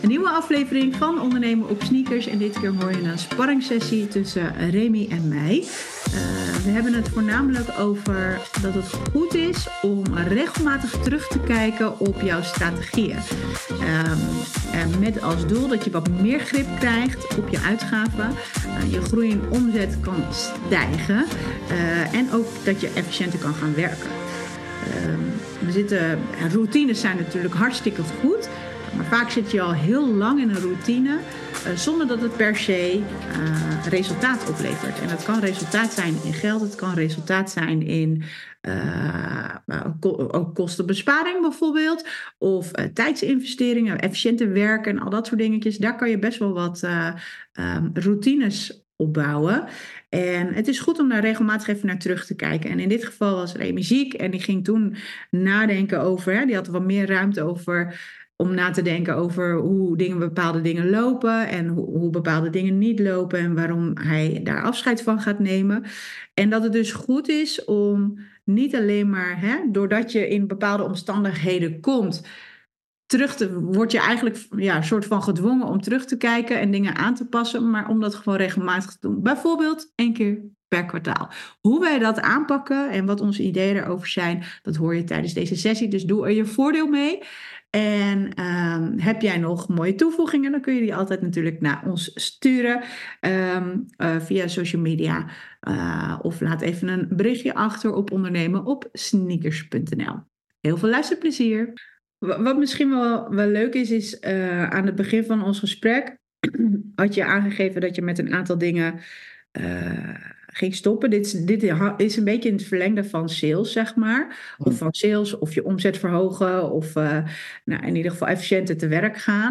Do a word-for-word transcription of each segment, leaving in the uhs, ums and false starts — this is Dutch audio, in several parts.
Een nieuwe aflevering van Ondernemen op Sneakers. En dit keer hoor je een sparringssessie tussen Remy en mij. Uh, we hebben het voornamelijk over dat het goed is om regelmatig terug te kijken op jouw strategieën. Um, en met als doel dat je wat meer grip krijgt op je uitgaven. Uh, je groei en omzet kan stijgen. Uh, en ook dat je efficiënter kan gaan werken. Uh, we zitten, routines zijn natuurlijk hartstikke goed. Maar vaak zit je al heel lang in een routine uh, zonder dat het per se uh, resultaat oplevert. En dat kan resultaat zijn in geld, het kan resultaat zijn in uh, ko- ook kostenbesparing bijvoorbeeld. Of uh, tijdsinvesteringen, efficiënter werken en al dat soort dingetjes. Daar kan je best wel wat uh, um, routines opbouwen. En het is goed om daar regelmatig even naar terug te kijken. En in dit geval was Remy ziek en die ging toen nadenken over, hè, die had wat meer ruimte over om na te denken over hoe dingen, bepaalde dingen lopen en hoe, hoe bepaalde dingen niet lopen en waarom hij daar afscheid van gaat nemen. En dat het dus goed is om niet alleen maar, hè, doordat je in bepaalde omstandigheden komt, terug te, word je eigenlijk ja, een soort van gedwongen om terug te kijken en dingen aan te passen, maar om dat gewoon regelmatig te doen. Bijvoorbeeld één keer per kwartaal. Hoe wij dat aanpakken en wat onze ideeën erover zijn, dat hoor je tijdens deze sessie. Dus doe er je voordeel mee. En um, heb jij nog mooie toevoegingen, dan kun je die altijd natuurlijk naar ons sturen um, uh, via social media. Uh, of laat even een berichtje achter op ondernemen op sneakers punt n l. Heel veel luisterplezier. Wat misschien wel, wel leuk is, is uh, aan het begin van ons gesprek had je aangegeven dat je met een aantal dingen uh, ging stoppen. Dit, dit is een beetje in het verlengde van sales, zeg maar. Of van sales, of je omzet verhogen, of uh, nou, in ieder geval efficiënter te werk gaan.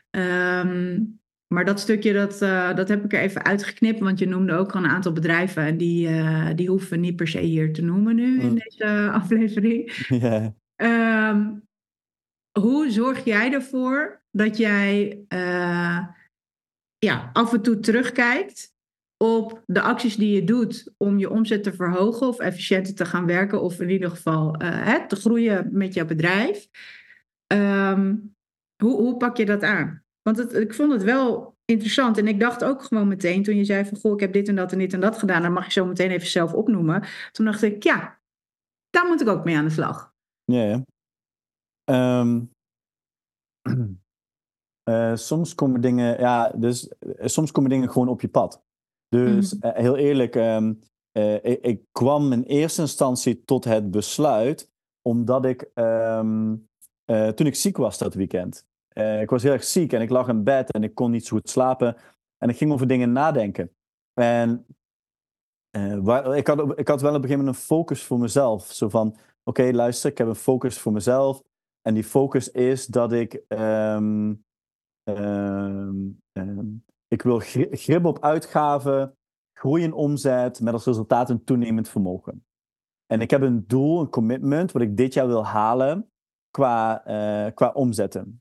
Um, maar dat stukje, dat, uh, dat heb ik er even uitgeknipt, want je noemde ook al een aantal bedrijven en die, uh, die hoeven we niet per se hier te noemen nu in deze aflevering. Yeah. Um, Hoe zorg jij ervoor dat jij uh, ja, af en toe terugkijkt op de acties die je doet om je omzet te verhogen of efficiënter te gaan werken of in ieder geval uh, hè, te groeien met jouw bedrijf? Um, hoe, hoe pak je dat aan? Want het, ik vond het wel interessant en ik dacht ook gewoon meteen toen je zei van goh, ik heb dit en dat en dit en dat gedaan, dan mag je zo meteen even zelf opnoemen. Toen dacht ik ja, daar moet ik ook mee aan de slag. Ja, ja. Um, uh, soms komen dingen, ja, dus uh, soms komen dingen gewoon op je pad. Dus Mm-hmm. uh, heel eerlijk, um, uh, ik, ik kwam in eerste instantie tot het besluit omdat ik, um, uh, toen ik ziek was dat weekend. Uh, ik was heel erg ziek en ik lag in bed en ik kon niet zo goed slapen. En ik ging over dingen nadenken. En uh, waar, ik, had, ik had wel op een gegeven moment een focus voor mezelf. Zo van, oké, okay, luister, ik heb een focus voor mezelf. En die focus is dat ik, um, um, um, ik wil grip op uitgaven, groei in omzet, met als resultaat een toenemend vermogen. En ik heb een doel, een commitment, wat ik dit jaar wil halen qua, uh, qua omzetten.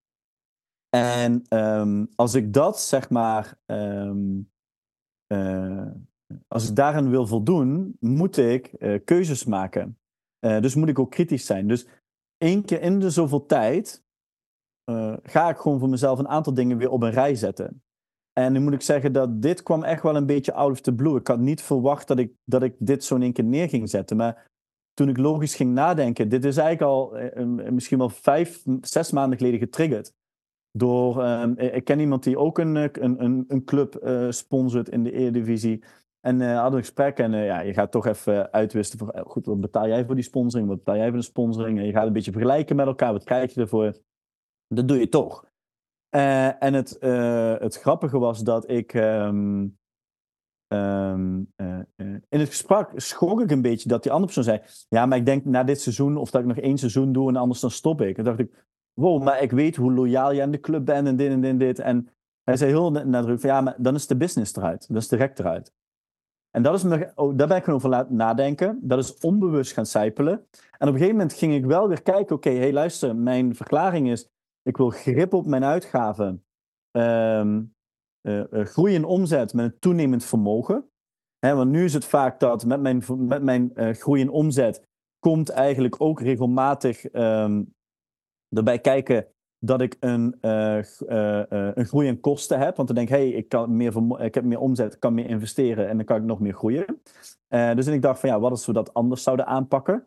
En um, als ik dat, zeg maar, um, uh, als ik daaraan wil voldoen, moet ik uh, keuzes maken. Uh, dus moet ik ook kritisch zijn. Dus één keer in de zoveel tijd uh, ga ik gewoon voor mezelf een aantal dingen weer op een rij zetten. En nu moet ik zeggen dat dit kwam echt wel een beetje out of the blue. Ik had niet verwacht dat ik, dat ik dit zo in één keer neer ging zetten. Maar toen ik logisch ging nadenken, dit is eigenlijk al uh, misschien wel vijf, zes maanden geleden getriggerd. Door, um, ik ken iemand die ook een, een, een, een club uh, sponsort in de Eredivisie. En uh, hadden een gesprek en uh, ja, je gaat toch even uitwisten van, uh, goed, wat betaal jij voor die sponsoring? Wat betaal jij voor de sponsoring? En je gaat een beetje vergelijken met elkaar, wat krijg je ervoor? Dat doe je toch. Uh, en het, uh, het grappige was dat ik, um, um, uh, uh, in het gesprek schrok ik een beetje dat die andere persoon zei, ja, maar ik denk na dit seizoen of dat ik nog één seizoen doe en anders dan stop ik. En dacht ik, wow, maar ik weet hoe loyaal je aan de club bent en dit en dit en dit. En hij zei heel nadrukkelijk van, ja, maar dan is de business eruit. Dat is direct eruit. En dat is me, oh, daar ben ik gewoon over laten nadenken. Dat is onbewust gaan sijpelen. En op een gegeven moment ging ik wel weer kijken, oké, okay, hey, luister, mijn verklaring is, ik wil grip op mijn uitgaven. Um, uh, uh, groei in omzet met een toenemend vermogen. He, want nu is het vaak dat met mijn, met mijn uh, groei in omzet komt eigenlijk ook regelmatig um, erbij kijken dat ik een, uh, uh, uh, een groei in kosten heb. Want dan denk ik, hey, ik, kan meer vermo- ik heb meer omzet, ik kan meer investeren en dan kan ik nog meer groeien. Uh, dus ik dacht van ja, wat als we dat anders zouden aanpakken?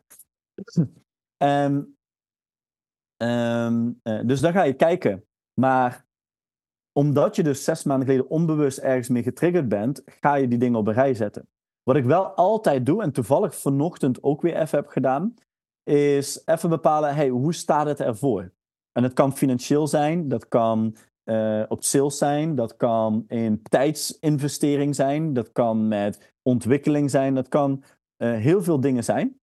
um, um, uh, dus dan ga je kijken. Maar omdat je dus zes maanden geleden onbewust ergens mee getriggerd bent, ga je die dingen op een rij zetten. Wat ik wel altijd doe, en toevallig vanochtend ook weer even heb gedaan, is even bepalen, hey, hoe staat het ervoor? En het kan financieel zijn, dat kan uh, op sales zijn, dat kan in tijdsinvestering zijn, dat kan met ontwikkeling zijn, dat kan uh, heel veel dingen zijn.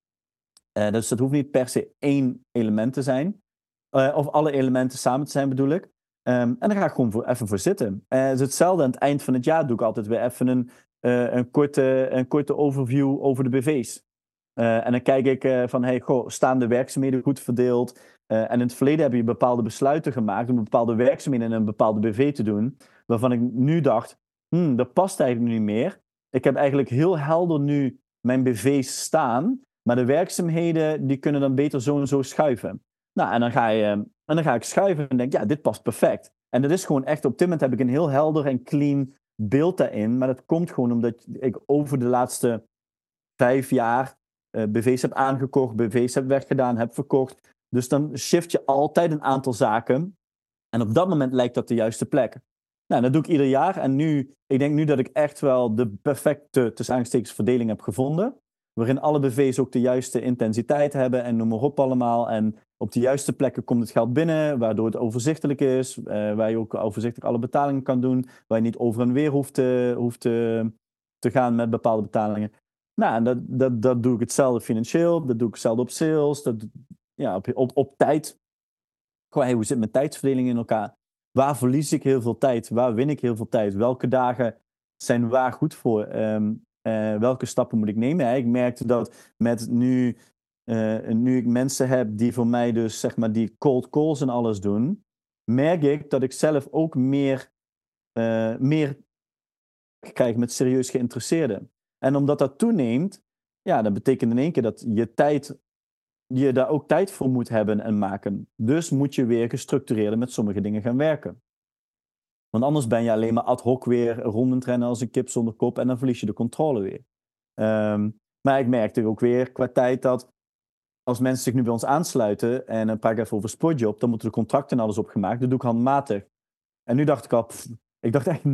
Uh, dus dat hoeft niet per se één element te zijn. Uh, of alle elementen samen te zijn, bedoel ik. Um, en daar ga ik gewoon voor, even voor zitten. Uh, het is hetzelfde aan het eind van het jaar doe ik altijd weer even een, uh, een, korte, een korte overview over de B V's. Uh, en dan kijk ik uh, van, hey, goh, staan de werkzaamheden goed verdeeld? Uh, en in het verleden heb je bepaalde besluiten gemaakt om bepaalde werkzaamheden in een bepaalde B V te doen, waarvan ik nu dacht, hmm, dat past eigenlijk nu niet meer. Ik heb eigenlijk heel helder nu mijn B V's staan, maar de werkzaamheden die kunnen dan beter zo en zo schuiven. Nou, en dan ga, je, en dan ga ik schuiven en denk, ja, dit past perfect. En dat is gewoon echt, op dit moment heb ik een heel helder en clean beeld daarin, maar dat komt gewoon omdat ik over de laatste vijf jaar uh, B V's heb aangekocht, B V's heb weggedaan, heb verkocht. Dus dan shift je altijd een aantal zaken. En op dat moment lijkt dat de juiste plek. Nou, dat doe ik ieder jaar. En nu, ik denk nu dat ik echt wel de perfecte, tussen aanstekens, verdeling heb gevonden. Waarin alle B V's ook de juiste intensiteit hebben en noem maar op allemaal. En op de juiste plekken komt het geld binnen, waardoor het overzichtelijk is. Uh, waar je ook overzichtelijk alle betalingen kan doen. Waar je niet over en weer hoeft te, hoeft te, te gaan met bepaalde betalingen. Nou, en dat, dat, dat doe ik hetzelfde financieel. Dat doe ik hetzelfde op sales. Dat, ja, op, op, op tijd. Gewoon, hey, hoe zit mijn tijdsverdeling in elkaar? Waar verlies ik heel veel tijd? Waar win ik heel veel tijd? Welke dagen zijn waar goed voor? Um, uh, welke stappen moet ik nemen? Hè? Ik merkte dat met nu, uh, nu ik mensen heb die voor mij dus zeg maar die cold calls en alles doen, merk ik dat ik zelf ook meer, uh, meer krijg met serieus geïnteresseerden. En omdat dat toeneemt, ja, dat betekent in één keer dat je tijd, je daar ook tijd voor moet hebben en maken. Dus moet je weer gestructureerder met sommige dingen gaan werken. Want anders ben je alleen maar ad hoc weer rondentrennen als een kip zonder kop en dan verlies je de controle weer. Um, maar ik merkte ook weer qua tijd dat als mensen zich nu bij ons aansluiten en dan praat ik even over Spotjob, dan moeten de contracten en alles opgemaakt. Dat doe ik handmatig. En nu dacht ik al, pff, ik dacht echt,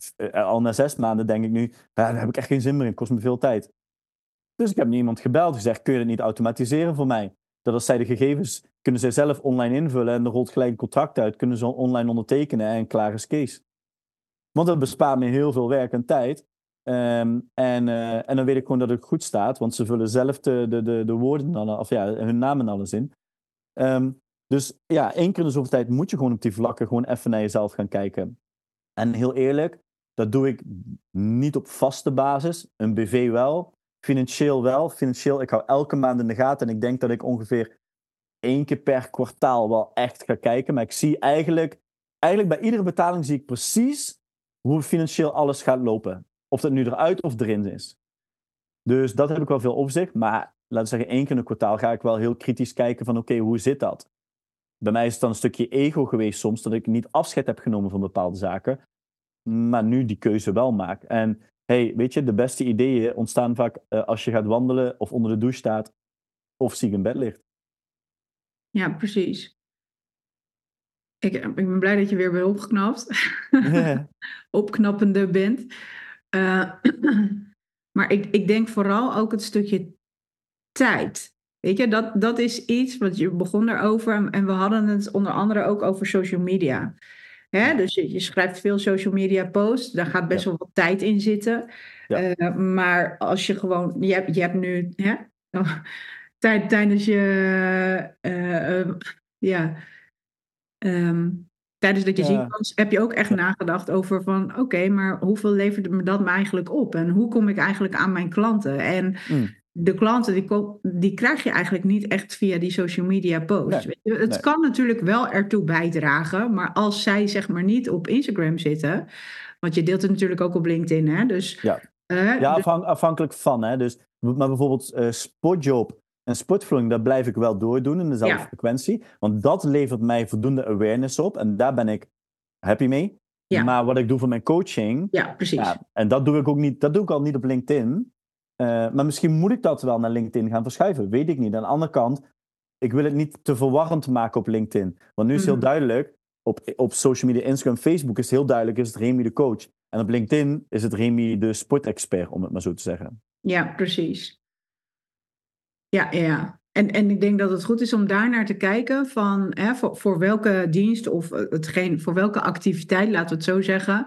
al na zes maanden denk ik nu, ja, daar heb ik echt geen zin meer in, het kost me veel tijd. Dus ik heb nu iemand gebeld en gezegd, kun je het niet automatiseren voor mij? Dat als zij de gegevens, kunnen zij zelf online invullen en er rolt gelijk een contract uit, kunnen ze online ondertekenen en klaar is Kees. Want dat bespaart me heel veel werk en tijd. Um, en, uh, en dan weet ik gewoon dat het goed staat, want ze vullen zelf de, de, de, de woorden, dan, of ja, hun naam en alles in. Um, dus ja, één keer in de zoveel tijd moet je gewoon op die vlakken gewoon even naar jezelf gaan kijken. En heel eerlijk, dat doe ik niet op vaste basis. Een B V wel, financieel wel. Financieel, ik hou elke maand in de gaten en ik denk dat ik ongeveer één keer per kwartaal wel echt ga kijken. Maar ik zie eigenlijk, eigenlijk bij iedere betaling zie ik precies hoe financieel alles gaat lopen. Of dat nu eruit of erin is. Dus dat heb ik wel veel overzicht. Maar laten we zeggen, één keer in een kwartaal ga ik wel heel kritisch kijken van oké, okay, hoe zit dat? Bij mij is het dan een stukje ego geweest soms, dat ik niet afscheid heb genomen van bepaalde zaken. Maar nu die keuze wel maak. En hey, weet je, de beste ideeën ontstaan vaak uh, als je gaat wandelen of onder de douche staat of ziek in bed ligt. Ja, precies. Ik, ik ben blij dat je weer weer opgeknapt. Opknappende bent. Uh, maar ik, ik denk vooral ook het stukje tijd. Weet je, dat, dat is iets, wat je begon erover. En we hadden het onder andere ook over social media. Hè? Ja. Dus je, je schrijft veel social media posts. Daar gaat best ja. wel wat tijd in zitten. Ja. Uh, maar als je gewoon... Je hebt, je hebt nu... Hè? Oh, tijd tijdens je... Uh, uh, ja... Um, tijdens dat je ja. ziek was, heb je ook echt ja. nagedacht over van... oké, okay, maar hoeveel levert me dat me eigenlijk op? En hoe kom ik eigenlijk aan mijn klanten? En mm. de klanten, die, die krijg je eigenlijk niet echt via die social media posts. Nee. Weet je? Het nee. kan natuurlijk wel ertoe bijdragen... maar als zij zeg maar niet op Instagram zitten... want je deelt het natuurlijk ook op LinkedIn, hè? Dus, ja, uh, ja afhan- afhankelijk van, hè? Dus, maar bijvoorbeeld uh, Spotjob... En sportvoeding, dat blijf ik wel doordoen in dezelfde Ja. frequentie. Want dat levert mij voldoende awareness op. En daar ben ik happy mee. Ja. Maar wat ik doe voor mijn coaching... Ja, precies. Ja, en dat doe ik ook niet, dat doe ik al niet op LinkedIn. Uh, maar misschien moet ik dat wel naar LinkedIn gaan verschuiven. Weet ik niet. Aan de andere kant, ik wil het niet te verwarrend maken op LinkedIn. Want nu is het heel duidelijk, op, op social media, Instagram, Facebook is het heel duidelijk, is het Remy de coach. En op LinkedIn is het Remy de sportexpert, om het maar zo te zeggen. Ja, precies. Ja, ja. En, en ik denk dat het goed is om daar naar te kijken van hè, voor, voor welke dienst of hetgeen, voor welke activiteit, laten we het zo zeggen.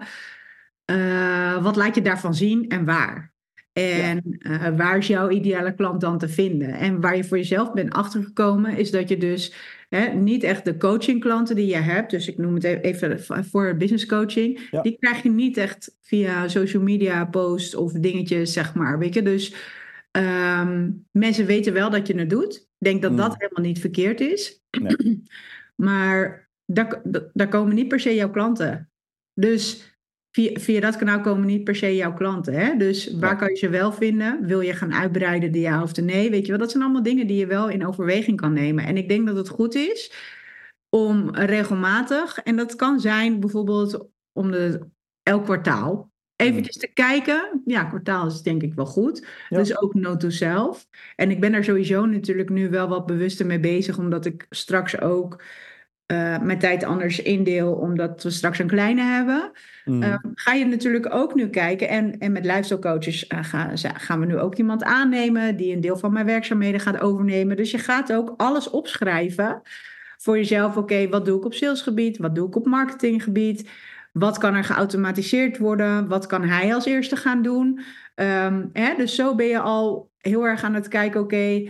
Uh, wat laat je daarvan zien en waar? En ja. uh, waar is jouw ideale klant dan te vinden? En waar je voor jezelf bent achtergekomen, is dat je dus hè, niet echt de coachingklanten die je hebt, dus ik noem het even voor business coaching, ja. die krijg je niet echt via social media posts of dingetjes, zeg maar. Weet je, dus um, mensen weten wel dat je het doet. Ik denk dat mm. dat helemaal niet verkeerd is. Nee. Maar daar, daar komen niet per se jouw klanten. Dus Via, via dat kanaal komen niet per se jouw klanten. Hè? Dus waar ja. kan je ze wel vinden? Wil je gaan uitbreiden, de ja of de nee? Weet je wel, dat zijn allemaal dingen die je wel in overweging kan nemen. En ik denk dat het goed is om regelmatig, en dat kan zijn bijvoorbeeld om de, elk kwartaal, eventjes te kijken. Ja, kwartaal is denk ik wel goed. Ja. Dus ook note to self. En ik ben er sowieso natuurlijk nu wel wat bewuster mee bezig, omdat ik straks ook Uh, mijn tijd anders indeel, omdat we straks een kleine hebben. Mm. Uh, ga je natuurlijk ook nu kijken. En, en met lifestyle coaches uh, gaan, gaan we nu ook iemand aannemen die een deel van mijn werkzaamheden gaat overnemen. Dus je gaat ook alles opschrijven voor jezelf. Oké, okay, wat doe ik op salesgebied? Wat doe ik op marketinggebied? Wat kan er geautomatiseerd worden? Wat kan hij als eerste gaan doen? Um, hè, dus zo ben je al heel erg aan het kijken, oké, okay,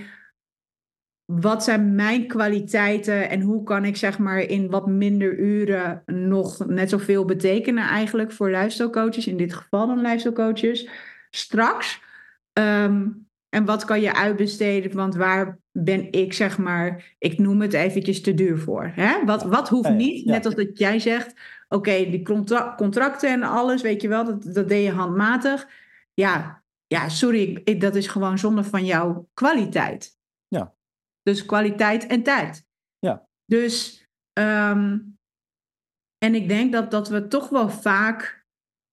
wat zijn mijn kwaliteiten en hoe kan ik zeg maar in wat minder uren nog net zoveel betekenen eigenlijk voor lifestyle coaches, in dit geval dan lifestyle coaches, straks. Um, en wat kan je uitbesteden, want waar ben ik zeg maar, ik noem het eventjes te duur voor. Hè? Wat, wat hoeft niet, net als dat jij zegt, oké, okay, die contra- contracten en alles, weet je wel, dat, dat deed je handmatig. Ja, ja sorry, ik, dat is gewoon zonde van jouw kwaliteit. Ja. Dus kwaliteit en tijd. Ja. Dus, um, en ik denk dat, dat we toch wel vaak,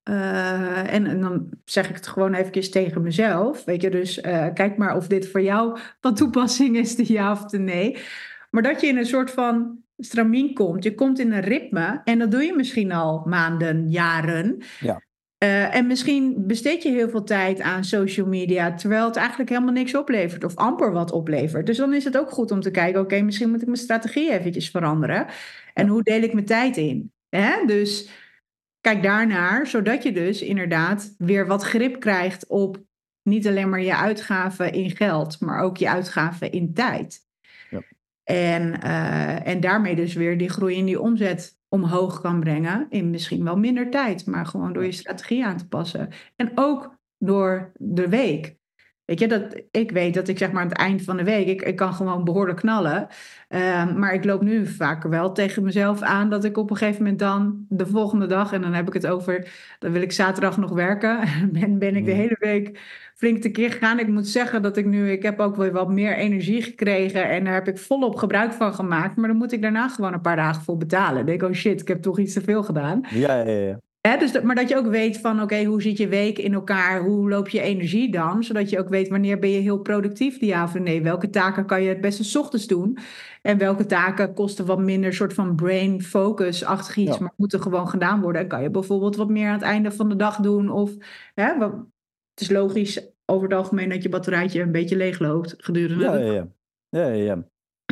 uh, en, en dan zeg ik het gewoon eventjes tegen mezelf, weet je, dus uh, kijk maar of dit voor jou van toepassing is, de ja of de nee. Maar dat je in een soort van stramien komt, je komt in een ritme en dat doe je misschien al maanden, jaren. Ja. Uh, en misschien besteed je heel veel tijd aan social media, terwijl het eigenlijk helemaal niks oplevert of amper wat oplevert. Dus dan is het ook goed om te kijken, oké, okay, misschien moet ik mijn strategie eventjes veranderen. En ja. hoe deel ik mijn tijd in? Hè? Dus kijk daarnaar, zodat je dus inderdaad weer wat grip krijgt op niet alleen maar je uitgaven in geld, maar ook je uitgaven in tijd. Ja. En, uh, en daarmee dus weer die groei in die omzet omhoog kan brengen in misschien wel minder tijd, maar gewoon door je strategie aan te passen. En ook door de week. Weet je, dat, ik weet dat ik zeg maar aan het eind van de week, ik, ik kan gewoon behoorlijk knallen. Uh, maar ik loop nu vaak wel tegen mezelf aan dat ik op een gegeven moment dan de volgende dag, en dan heb ik het over, dan wil ik zaterdag nog werken. En ben ik de hele week flink tekeer gegaan. Ik moet zeggen dat ik nu, ik heb ook weer wat meer energie gekregen en daar heb ik volop gebruik van gemaakt. Maar dan moet ik daarna gewoon een paar dagen voor betalen. Dan denk ik, oh shit, ik heb toch iets te veel gedaan. Ja, ja, ja. Hè, dus dat, maar dat je ook weet van, oké, okay, hoe zit je week in elkaar? Hoe loop je energie dan? Zodat je ook weet wanneer ben je heel productief, die ja of nee. Welke taken kan je het beste 's ochtends doen? En welke taken kosten wat minder soort van brain focus-achtig iets, ja. maar moeten gewoon gedaan worden. En kan je bijvoorbeeld wat meer aan het einde van de dag doen? Of, hè, wat, het is logisch over het algemeen dat je batterijtje een beetje leeg loopt gedurende ja, de dag. Ja, ja, ja. ja, ja.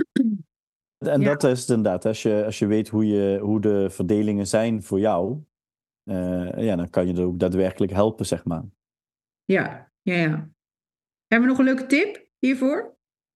En ja. dat is het inderdaad, als je, als je weet hoe, je, hoe de verdelingen zijn voor jou, uh, ja, dan kan je er ook daadwerkelijk helpen, zeg maar. Ja, ja, ja. Hebben we nog een leuke tip hiervoor?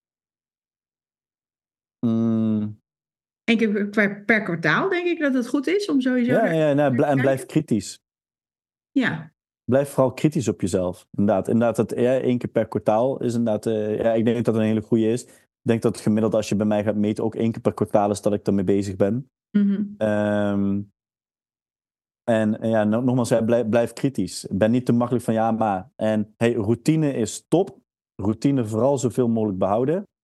Mm. Eén keer per, per kwartaal denk ik dat het goed is om sowieso... Ja, ja nou, en blijf kritisch. Ja. Blijf vooral kritisch op jezelf. Inderdaad, inderdaad dat, ja, één keer per kwartaal is inderdaad... Uh, ja, ik denk dat dat een hele goede is. Ik denk dat het gemiddeld als je bij mij gaat meten ook één keer per kwartaal is dat ik ermee bezig ben. Mm-hmm. Um, en ja, nogmaals, ja, blijf, blijf kritisch. Ben niet te makkelijk van ja, maar. En hey, routine is top. Routine vooral zoveel mogelijk behouden.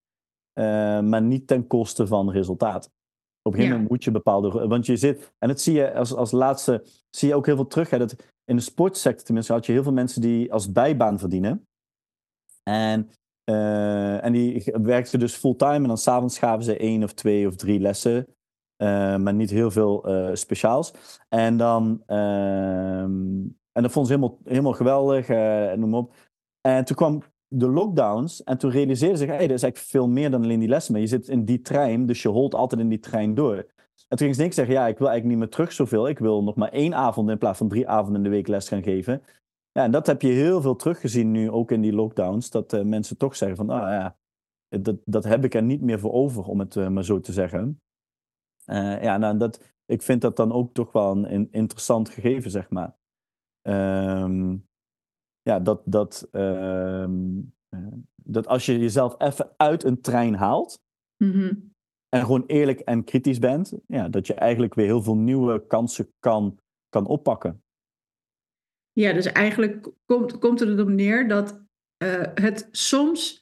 uh, maar niet ten koste van resultaat. Op een gegeven moment Ja. moet je bepaalde... Want je zit... En dat zie je als, als laatste... Zie je ook heel veel terug. Hè, dat in de sportsector tenminste had je heel veel mensen die als bijbaan verdienen. En, uh, en die werkten dus fulltime. En dan s'avonds gaven ze één of twee of drie lessen. Uh, maar niet heel veel uh, speciaals. En dan... Uh, en dat vonden ze helemaal, helemaal geweldig. Uh, noem maar op. En toen kwam de lockdowns. En toen realiseerden ze zich... Hey, er is eigenlijk veel meer dan alleen die lessen. Maar je zit in die trein. Dus je holt altijd in die trein door. En toen ging ze niks zeggen... Ja, ik wil eigenlijk niet meer terug zoveel. Ik wil nog maar één avond in plaats van drie avonden in de week les gaan geven. Ja, en dat heb je heel veel teruggezien nu. Ook in die lockdowns. Dat uh, mensen toch zeggen van... Ah ja, dat, dat heb ik er niet meer voor over. Om het uh, maar zo te zeggen. Uh, ja, nou, dat, ik vind dat dan ook toch wel een, een interessant gegeven, zeg maar. Um, ja, dat, dat, um, uh, dat als je jezelf even uit een trein haalt... Mm-hmm. En gewoon eerlijk en kritisch bent... Ja, dat je eigenlijk weer heel veel nieuwe kansen kan, kan oppakken. Ja, dus eigenlijk komt, komt het erop neer dat uh, het soms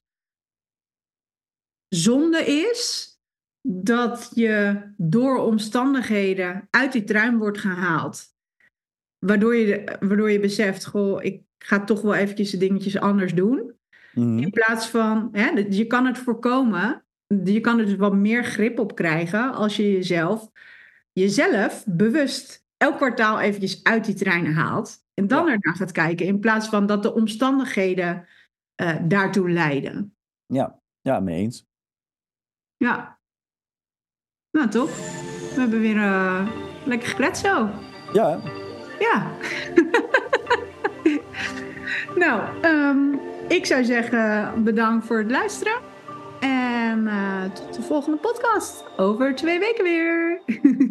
zonde is... dat je door omstandigheden uit die trein wordt gehaald. Waardoor je, waardoor je beseft, goh, ik ga toch wel eventjes de dingetjes anders doen. Mm-hmm. In plaats van, hè, je kan het voorkomen. Je kan er dus wat meer grip op krijgen als je jezelf, jezelf bewust elk kwartaal eventjes uit die trein haalt. En dan ja. ernaar gaat kijken. In plaats van dat de omstandigheden uh, daartoe leiden. Ja, ja, mee eens. Ja. Nou, top. We hebben weer uh, lekker gekletst zo. Ja. Ja. Nou, um, ik zou zeggen bedankt voor het luisteren. En uh, tot de volgende podcast. Over twee weken weer.